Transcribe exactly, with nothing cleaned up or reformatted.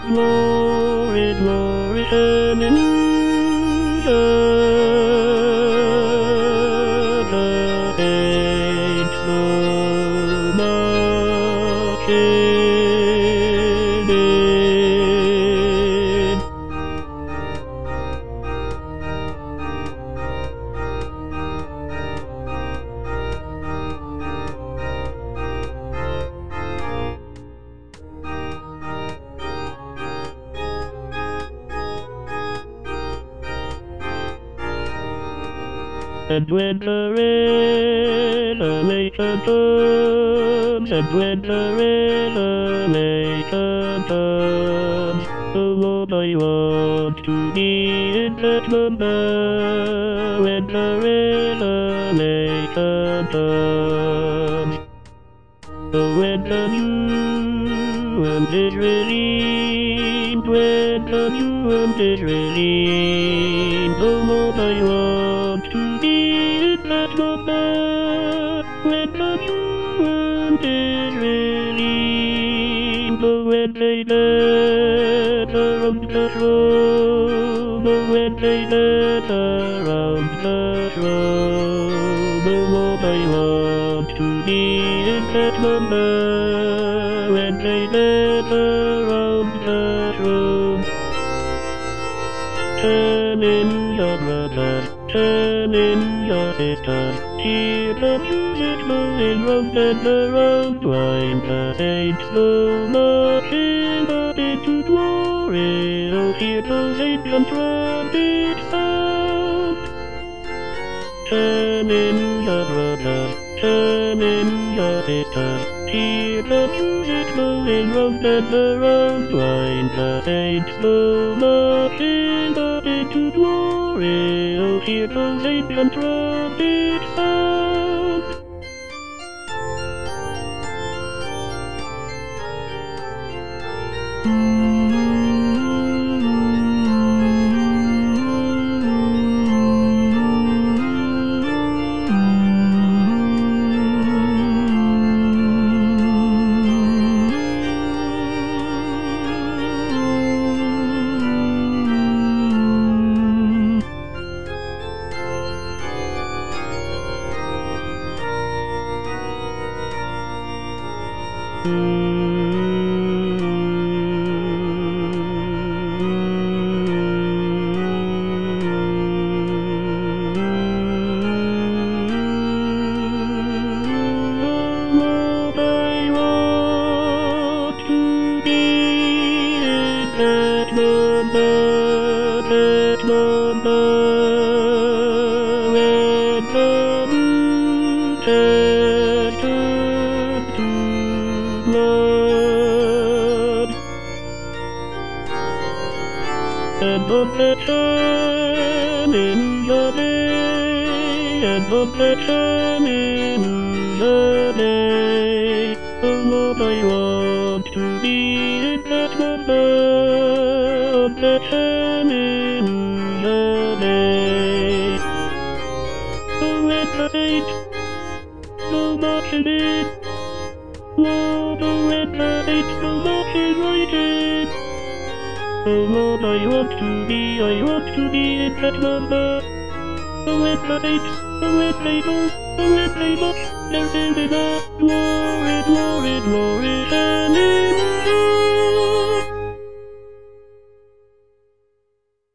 glory, glory, shining the saints no marching in. And when the revelation comes, and when the revelation comes, oh Lord, I want to be in that number. When the revelation comes, oh, when the new world is released, when the new world is released, oh Lord, I want to be in that number. When the new world is released, oh, when they let around the throne, oh, when they let around the throne, oh Lord, I want to be in that number. When they let around the throne, turn in your brothers, turn in your sisters, hear the music going round and around, while the saints go marching up into glory. Oh, hear those ancient trumpets sound. Turn in your brothers, turn in your sisters, hear the music going round and around, while the saints go marching up into glory. Oh, hear those ancient trumpets sound. And on that time in your day, and on that time in your day, oh Lord, I want to be in that number. On that time in your day, oh, when the saints go marching in, Lord, oh, when the saints go marching right in. Oh Lord, I want to be, I want to be in that number. Oh, when the saints, oh, when they go, oh, when they march, they're singing a glory, glory, glory, shining.